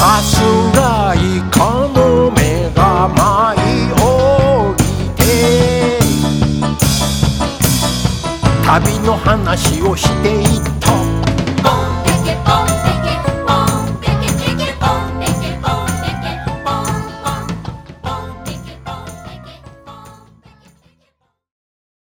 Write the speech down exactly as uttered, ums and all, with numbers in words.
さすらいかの目が舞い降りて旅の話をしていた